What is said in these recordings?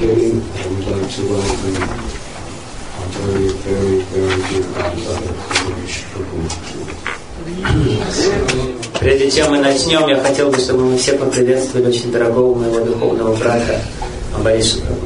beginning, I would like to welcome our very, very, very dear grandfather, Ambarish Prabhu. Прежде чем мы начнем, я хотел бы, чтобы мы все поприветствовали очень дорогого моего духовного брата Амбариша Прабhu.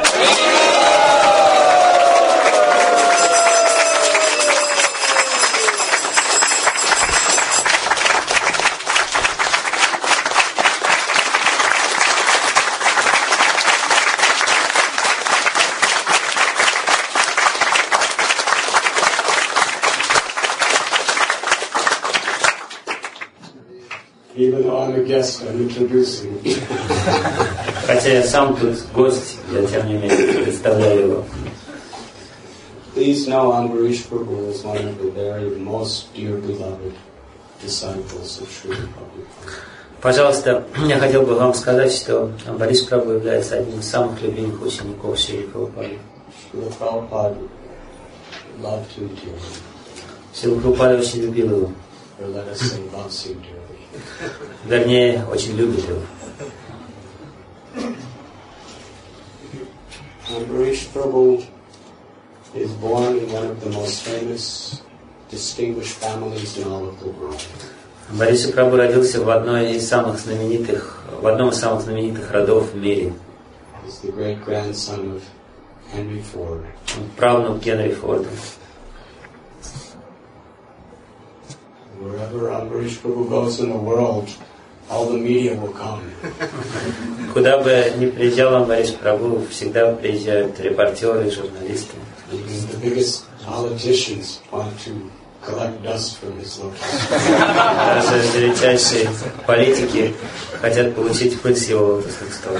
Even though I'm a guest, I'm introducing him. Хотя я сам тут гость, я тем не менее представляю его. Please know Ambarish Prabhu is one of the very most dear beloved disciples of Srila Prabhupada. Пожалуйста, я хотел бы вам сказать, что Амбариш Прабhu является одним из самых любимых учеников Шрила Прабхупады. Srila Prabhupada loved him dearly. Шрила Прабхупада очень любил его. Or let us say, loves him dearly. Вернее, очень любит его. Ambarish Prabhu is born in one of the most famous, distinguished families in all of the world. Амбариш Прабху родился в одном из самых знаменитых родов в мире. He's the great-grandson of Henry Ford. Он правнук Генри Форда. Wherever Ambarish Prabhu goes in the world, all the media will come. Куда бы ни приезжал Амбариш Прабху, всегда приезжают репортеры, журналисты. The biggest politicians want to collect dust from his location. Даже величайшие политики хотят получить пыль с его лотосных стоп.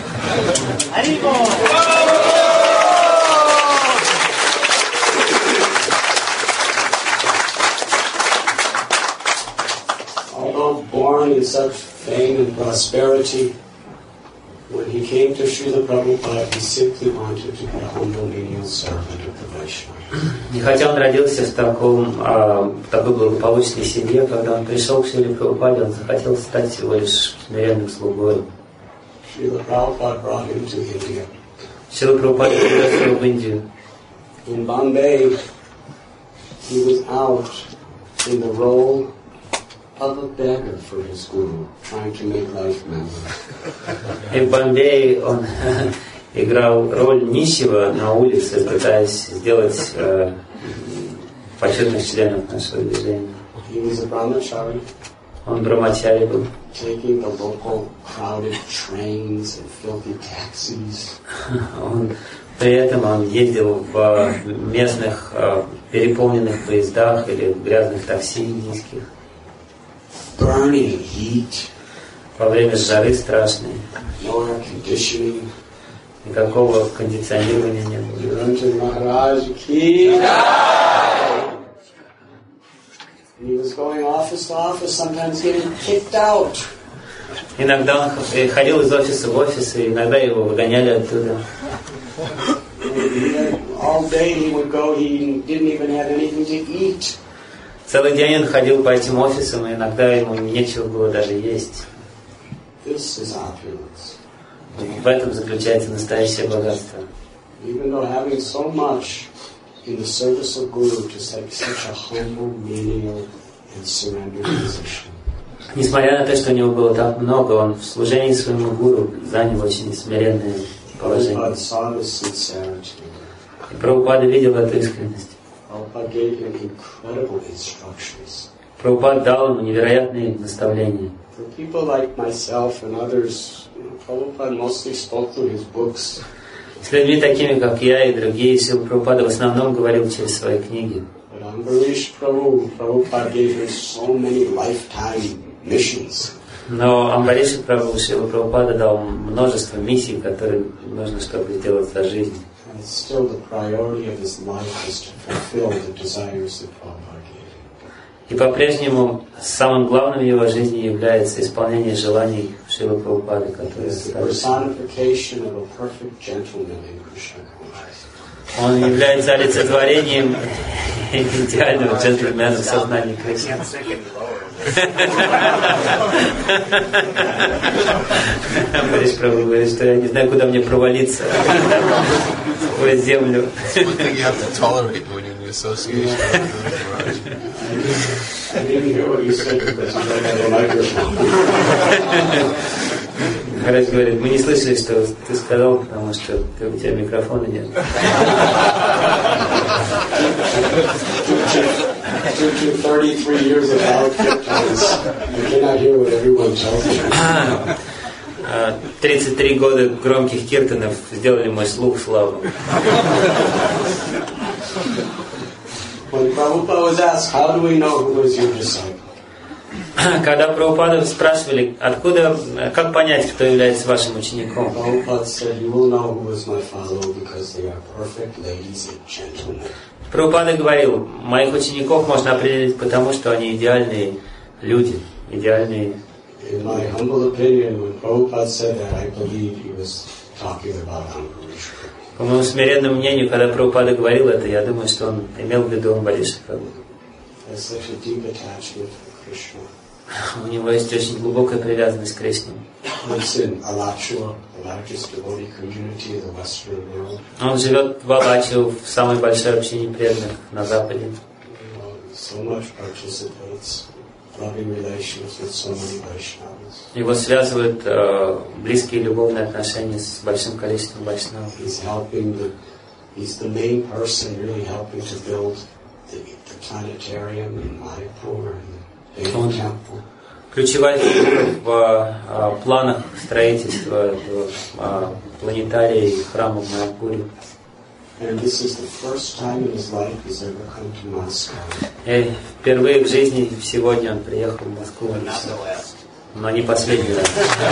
Although born in such fame and prosperity, when he came to Srila Prabhupada, he simply wanted to be a humble menial servant of the Vaishnava. И хотя он родился в такой благополучной семье, когда он пришел к Шриле Прабхупаде, он захотел стать всего лишь смиренным слугой. Srila Prabhupada brought him to India. Шрила Прабхупада привез его в Индию. In Bombay, he was out in the role of a beggar for his guru, trying to make life memorable. И в Бомбее он играл роль нищего на улице, пытаясь сделать почетных членов нашего движения. He was a brahmachari, Он брамачари был. taking the local crowded trains and filthy taxis. При этом он ездил в местных переполненных поездах или в грязных такси низких. Burning heat, Во время жары страшной. no air conditioning. Никакого кондиционирования не было. Niranjan Maharaj ki jai. He was going office to office, sometimes getting kicked out. Иногда он ходил из офиса в офис, и иногда его выгоняли оттуда. All day he would go, he didn't even have anything to eat. Целый день он ходил по этим офисам, и иногда ему нечего было даже есть. This is opulence. В этом заключается настоящее богатство. Even though having so much in the service of Guru to take such a humble, menial, and surrendered position. Несмотря на то, что у него было так много, он в служении своему гуру занял очень смиренное положение. Prabhupada saw this sincerity. И Прабхупада видел эту искренность. Prabhupada gave him incredible instructions. Прабхупада дал ему невероятные наставления. For people like myself and others, Prabhupada mostly spoke through his books. С людьми такими, как я и другие, Шрила Прабхупада в основном говорил через свои книги. But Ambarish Prabhu, Prabhupada gave him so many lifetime missions. Но Амбариша Прабху, Шрила Прабхупада дал множество миссий, которые нужно, чтобы сделать за жизнь. And still the priority of his life is to fulfill the desires that Prabhupada gave him. И по-прежнему самым главным в его жизни является исполнение желаний Шрилы Прабхупады, которые He is the personification of a perfect gentleman in Krishna consciousness. Он является олицетворением идеального джентльмена в сознании Кришны. Амбариш Прабху говорит, что я не знаю, куда мне провалиться сквозь землю. Махарадж говорит, мы не слышали, что ты сказал, потому что у тебя микрофона нет. 33 years of kirtans. You cannot hear what everyone tells you. 33 года громких киртанов сделали мой слух слабым. When Prabhupada was asked, how do we know who is your disciple? Когда Прабхупаду спрашивали, откуда, как понять, кто является вашим учеником? Prabhupada said, you will know who is my follower because they are perfect ladies and gentlemen. Прабхупада говорил, моих учеников можно определить потому, что они идеальные люди, идеальные. In my humble opinion, when Prabhupada said that, I believe he was talking about Ambarish Prabhu. По моему смиренному мнению, когда Прабхупада говорил это, я думаю, что он имел в виду Амбариша Прабху. There's such a deep attachment to Krishna. У него есть очень глубокая привязанность к Кришне. Он живет в Алачу, в самой большой общине преданных на Западе. Его связывают близкие любовные отношения с большим количеством вайшнавов. He's the main person really helping to build the planetarium in Mayapur and the temple. Ключевая фигура в планах строительства планетария и храма в Майяпуре. And this is the first time in his life he's ever come to Moscow. И впервые в жизни сегодня он приехал в Москву. Но не последний раз.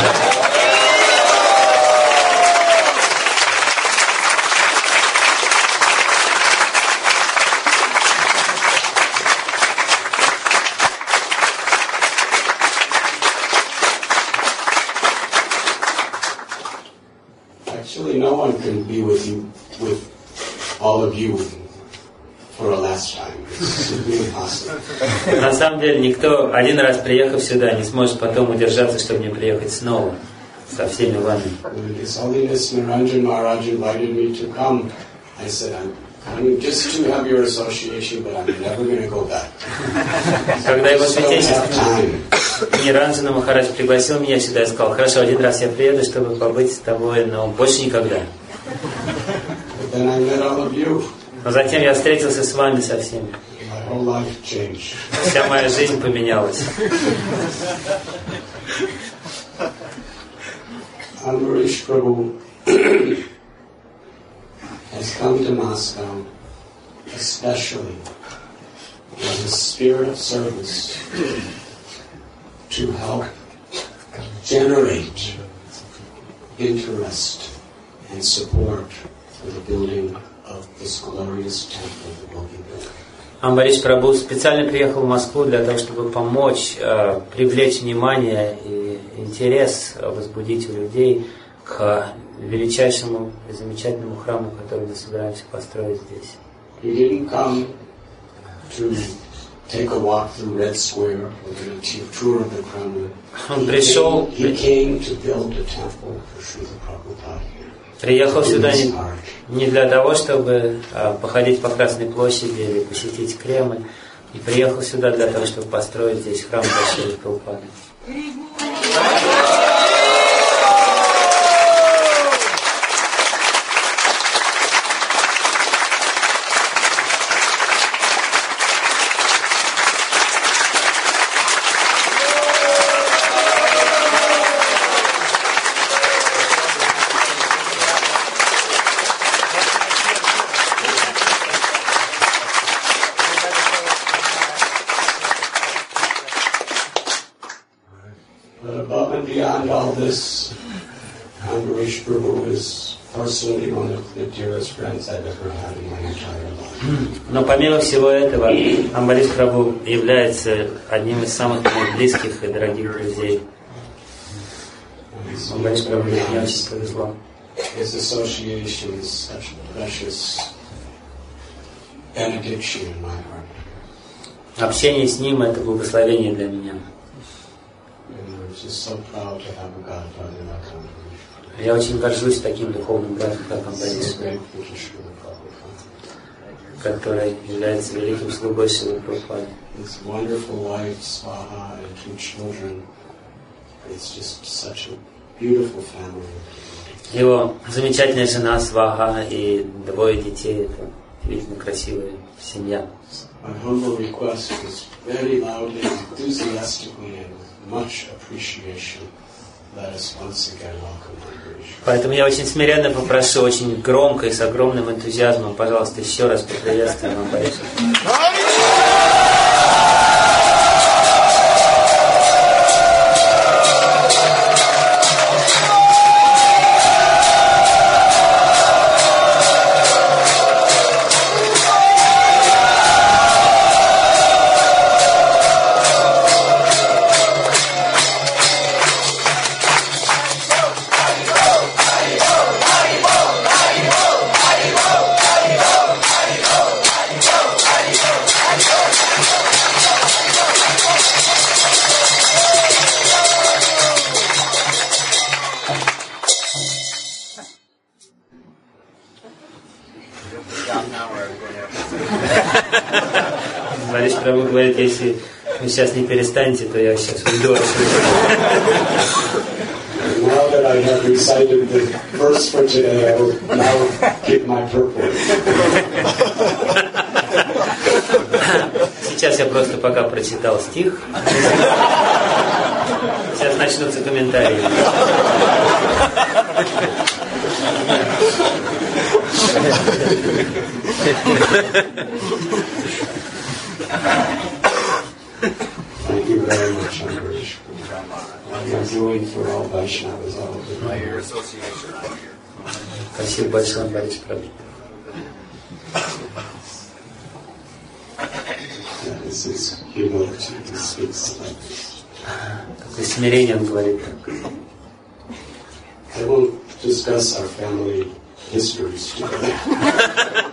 Actually, no one can be with you, with all of you, for a last time. It's simply impossible. На самом деле, никто, один раз приехав сюда, не сможет потом удержаться, чтобы не приехать снова со всеми вами. When His Holiness Niranjan Maharaj invited me to come, I said, I'm coming just to have your association, but I'm never going to go back. Когда его святейшество Ниранджана Махарадж пригласил меня сюда, я сказал, хорошо, один раз я приеду, чтобы побыть с тобой, но больше никогда. Но затем я встретился с вами со всеми. Вся моя жизнь поменялась. Ambarish Prabhu has come to Moscow especially with a spirit of service to help generate interest and support for the building of this glorious temple that will be built. Амбариш Прабху специально приехал в Москву для того, чтобы помочь, привлечь внимание и интерес, возбудить у людей к величайшему и замечательному храму, который мы собираемся построить здесь. He didn't come to take a walk through Red Square or a tour of the Kremlin. Он пришел, He came to build a temple for Srila Prabhupada. Приехал сюда не для того, чтобы походить по Красной площади или посетить Кремль, и приехал сюда для того, чтобы построить здесь храм Шрилы Прабхупады. Beyond all this, Ambarish Prabhu is personally one of the dearest friends I've ever had in my entire life. Но помимо всего этого, Амбариш Прабху является одним из самых моих близких и дорогих друзей. Амбариш Прабху мне очень повезло. His association is such precious benediction in my heart. Общение с ним — это благословение для меня. And I'm just so proud to have a godfather like Ambarish. Я очень горжусь таким духовным братом, как Амбариш, So grateful to Srila Prabhupada. который является великим слугой Шрилы Прабхупады. His wonderful wife, Swaha, and 2 children. It's just such a beautiful family. Его замечательная жена Сваха и 2 детей — это видно красивая семья. My humble request is very loudly, enthusiastically, and with much appreciation. Let us once again welcome Ambarish. Поэтому я очень смиренно попрошу, очень громко и с огромным энтузиазмом, пожалуйста, еще раз поприветствуем Амбариша. Амбариш Прабху говорит, если вы сейчас не перестанете, то я сейчас уйду. Now that I have recited the verse for today, I will now give my purport. Сейчас я просто пока прочитал стих. Сейчас начнутся комментарии. Thank you very much, Ambarish. What you're doing for all Vaishnavas all over the world. Спасибо большое, Амбариш Прабху. That is his humility. He speaks like this. Какое смирение он говорит. I won't discuss our family histories together.